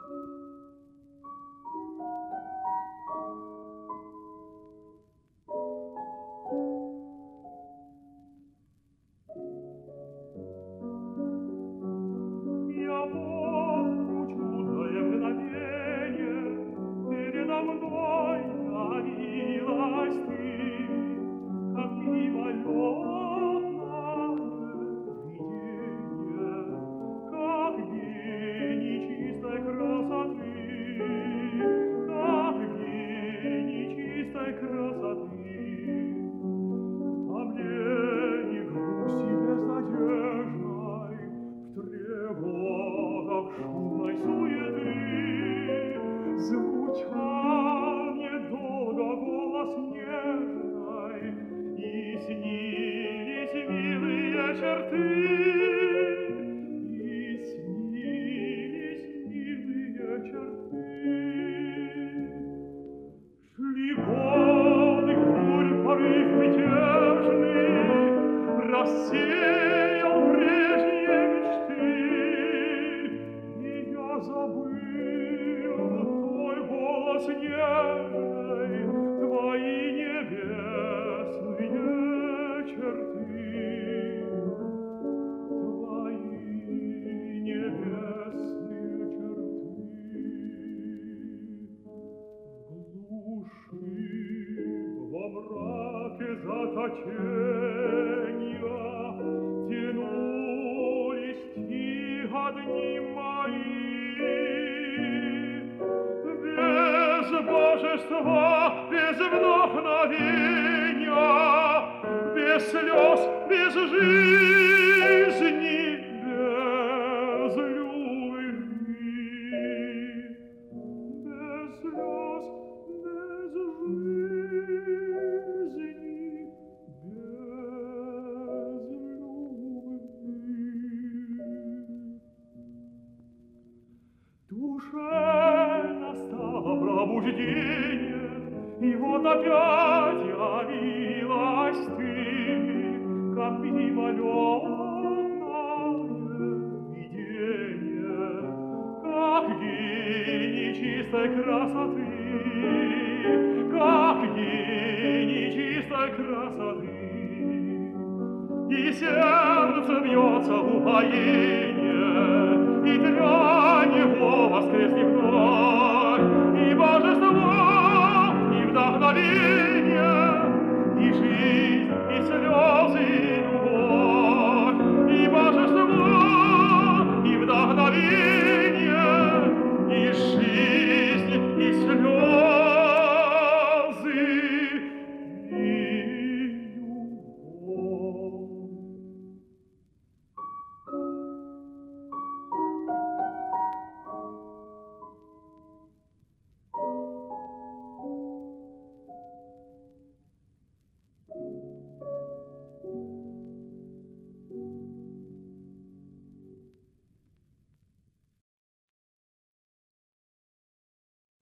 Я помню чудное мгновенье, передо мной явилась ты, как мимолетное видение, как гений чистой красоты, как гений чистой красоты. В томлении грусти безнадежной, в тревогах шумной суеты звучал недолго голос нежной, и снились милые черты, и снились милые черты. Шли годы, бурь, порыв мятежный рассеял прежние мечты, и я забыл твой голос нежный, твои небесные черты, твои небесные черты. Во мраке заточения тянулись тихо дни мои. Без божества, без вдохновения, без слез, без жизни, без любви. Без слез, без жизни, без любви. Душе настало пробуждение, и вот опять явилась ты, как мимолетное видение, как гений чистой красоты, как гений чистой красоты. И сердце бьется в упоение, и для него воскреснет вновь и божество, и вдохновение, и жизнь, и слезы, и любовь, и божество, и вдохновение.